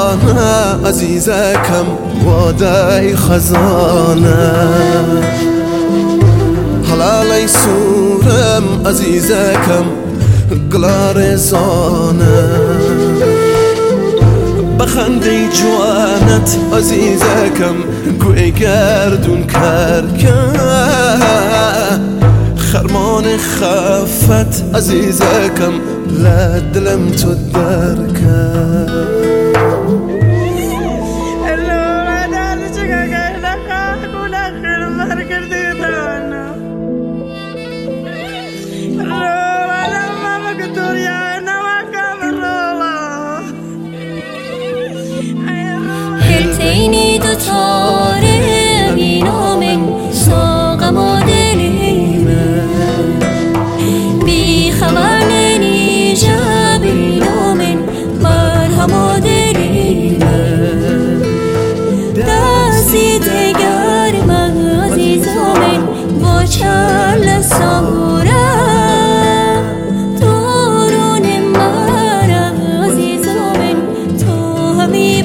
خزانه عزیزکم وادای خزانه حلالی سورم عزیزکم گلار زانه بخندی جوانت عزیزکم گوی گردون کرکه خرمان خفت عزیزکم لدلم تو درکه هلتيني دوتار امينو من سوق مدلينا بخبرني جابينو من مرهم مدلينا داسي دگر عزيزو من بوچال سامورا دورون مرا عزيزو من تو همي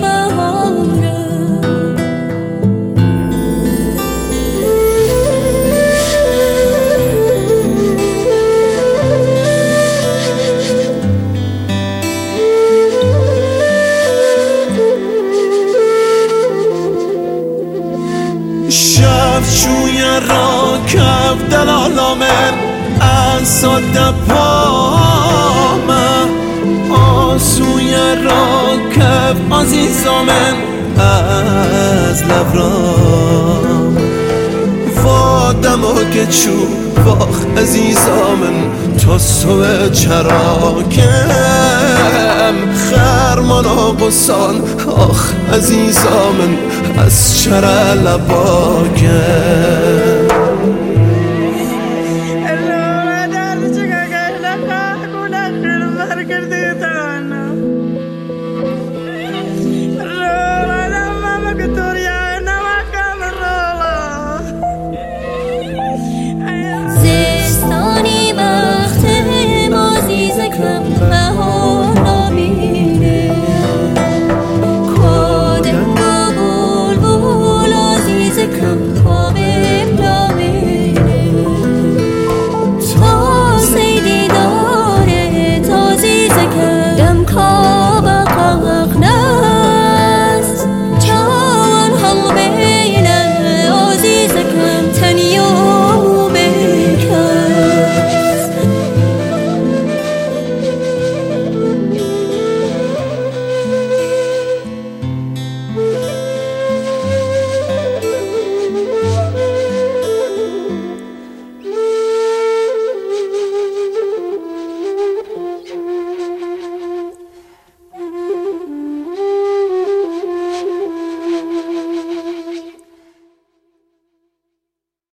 شوی را کف دلالا من از صد پام آسوی را کف عزیزا من از لبرام وادمو که چو واخ عزیزا من تا سوه چراکم خرمان آقسان آخ عزیزا من از چرا لباکم